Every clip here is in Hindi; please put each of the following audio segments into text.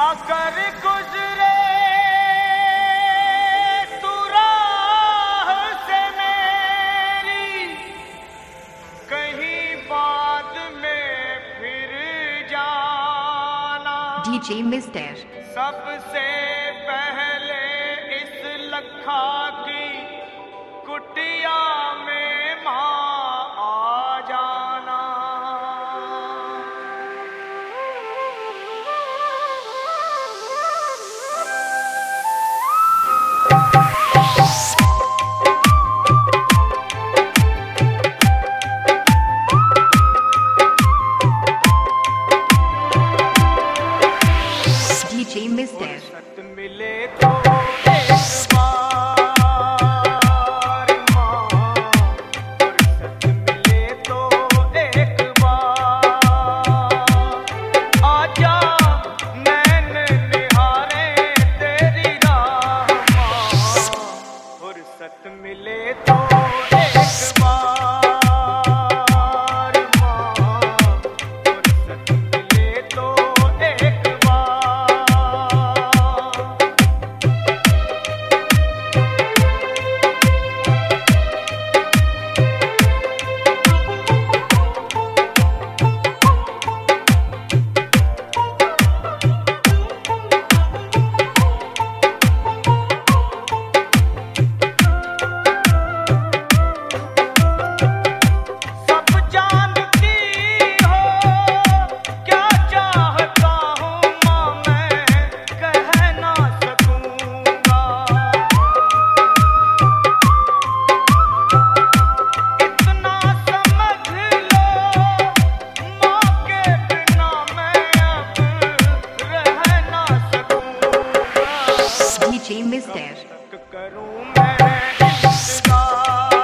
अगर गुजरे तू राह से मेरी, कहीं बाद में फिर जाना। DJ Mister सबसे पहले इस लखा की कुटिया में माँ आ जाना। DJ Mister फुर्सत मिले तो एक बार माँ, फुर्सत मिले तो एक बार आजा, नैन निहारे तेरी राह माँ। फुर्सत मिले तो एक बार माँ, फुर्सत मिले तो एक बार। सब जानती हो क्या चाहता हूँ माँ, मैं कह ना सकूँगा। इतना समझ लो माँ के बिना मैं अब रह ना सकूँगा। DJ Mister तक करूँ मैं इंतज़ार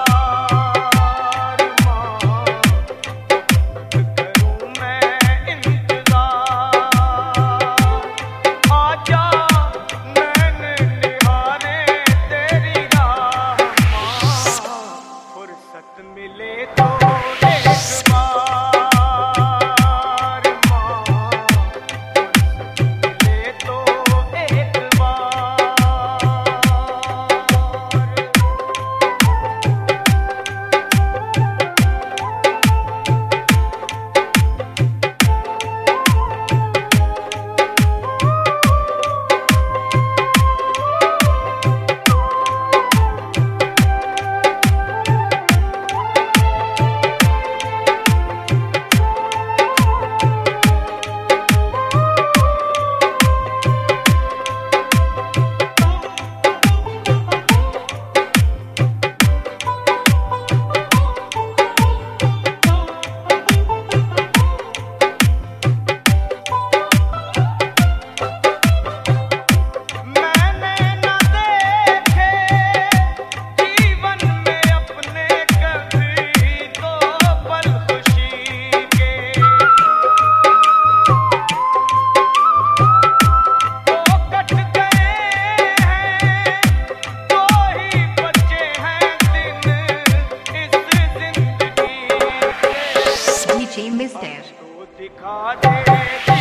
माँ, तक करूँ मैं इंतज़ार आजा, नैन निहारे तेरी राह माँ। फुर्सत मिले तो एक बार माँ, फुर्सत मिले तो एक बार। मैंने न देखे जीवन में अपने कभी दो पल खुशी के, दो कट गए हैं, दो ही बचे हैं दिन इस जिंदगी के। DJ Mister तो दिखा दे